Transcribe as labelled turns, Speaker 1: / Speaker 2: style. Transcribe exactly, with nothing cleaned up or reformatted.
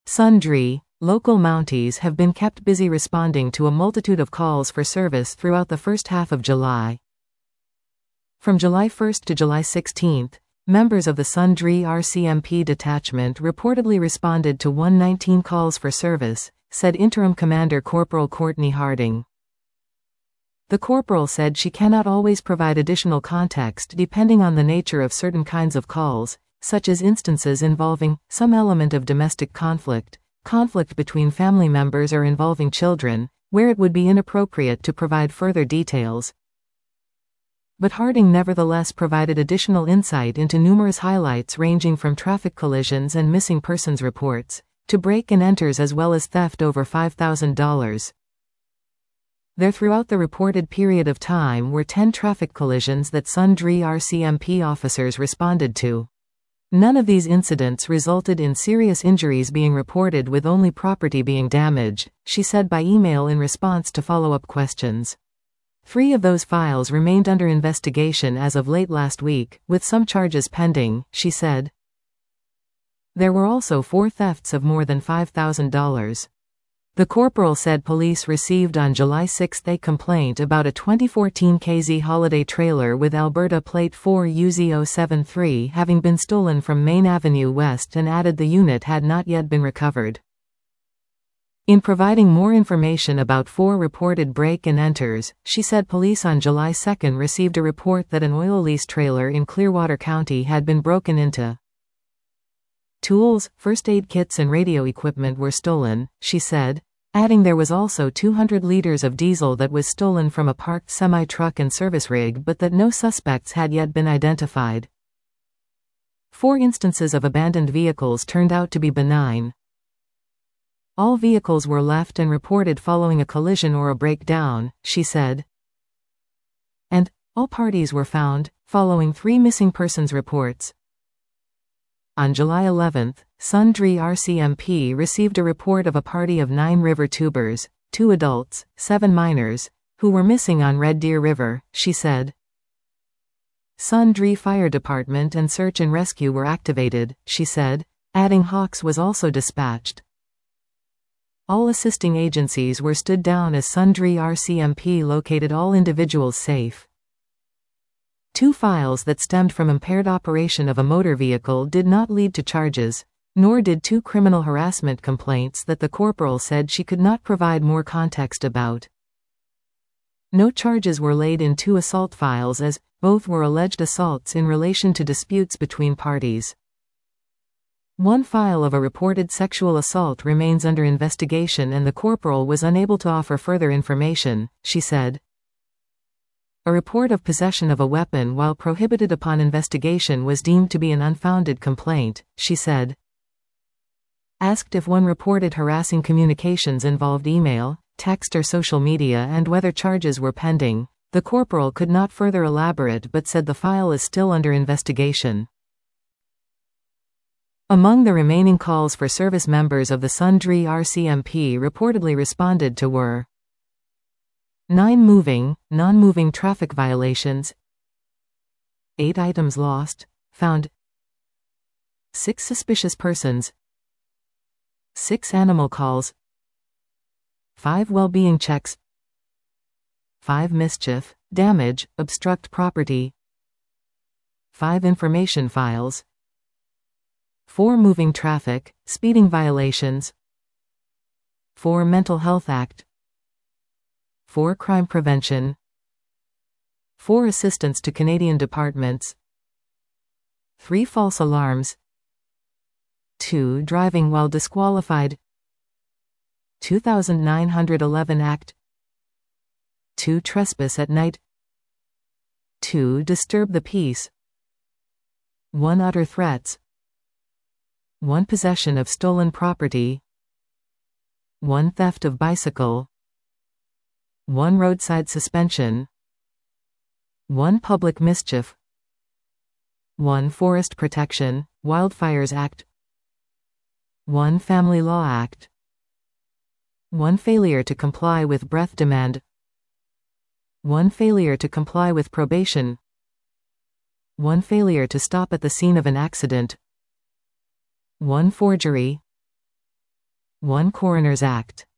Speaker 1: Sundry local Mounties have been kept busy responding to a multitude of calls for service throughout the first half of July. From July first to July sixteenth, members of the Sundry R C M P detachment reportedly responded to one hundred nineteen calls for service, said Interim Commander Corporal Courtney Harding. The corporal said she cannot always provide additional context depending on the nature of certain kinds of calls, such as instances involving some element of domestic conflict, conflict between family members or involving children, where it would be inappropriate to provide further details. But Harding nevertheless provided additional insight into numerous highlights ranging from traffic collisions and missing persons reports, to break and enters as well as theft over five thousand dollars. There throughout the reported period of time were ten traffic collisions that Sundry R C M P officers responded to. None of these incidents resulted in serious injuries being reported, with only property being damaged, she said by email in response to follow-up questions. Three of those files remained under investigation as of late last week, with some charges pending, she said. There were also four thefts of more than five thousand dollars. The corporal said police received on July sixth a complaint about a twenty fourteen K Z holiday trailer with Alberta plate four U Z zero seven three having been stolen from Main Avenue West, and added the unit had not yet been recovered. In providing more information about four reported break and enters, she said police on July second received a report that an oil lease trailer in Clearwater County had been broken into. Tools, first aid kits and radio equipment were stolen, she said, adding there was also two hundred liters of diesel that was stolen from a parked semi-truck and service rig, but that no suspects had yet been identified. Four instances of abandoned vehicles turned out to be benign. All vehicles were left and reported following a collision or a breakdown, she said. And all parties were found, following three missing persons reports. On July eleventh, Sundry R C M P received a report of a party of nine river tubers, two adults, seven minors, who were missing on Red Deer River, she said. Sundry Fire Department and search and rescue were activated, she said, adding Hawks was also dispatched. All assisting agencies were stood down as Sundry R C M P located all individuals safe. Two files that stemmed from impaired operation of a motor vehicle did not lead to charges, nor did two criminal harassment complaints that the corporal said she could not provide more context about. No charges were laid in two assault files, as both were alleged assaults in relation to disputes between parties. One file of a reported sexual assault remains under investigation, and the corporal was unable to offer further information, she said. A report of possession of a weapon while prohibited upon investigation was deemed to be an unfounded complaint, she said. Asked if one reported harassing communications involved email, text or social media and whether charges were pending, the corporal could not further elaborate but said the file is still under investigation. Among the remaining calls for service, members of the Sundry R C M P reportedly responded to were nine moving, non-moving traffic violations, eight items lost, found, six suspicious persons, six animal calls, five well-being checks, five mischief, damage, obstruct property, five information files, four moving traffic, speeding violations, four Mental Health Act, four Crime Prevention, four Assistance to Canadian Departments, three False Alarms, two Driving while disqualified, two thousand nine hundred eleven Act, two Trespass at night, two Disturb the peace, one Utter threats, one Possession of stolen property, one Theft of bicycle, one Roadside suspension, one Public mischief, one Forest Protection, Wildfires Act, one Family Law Act, one Failure to comply with breath demand, one Failure to comply with probation, one Failure to stop at the scene of an accident, one Forgery, one Coroners Act.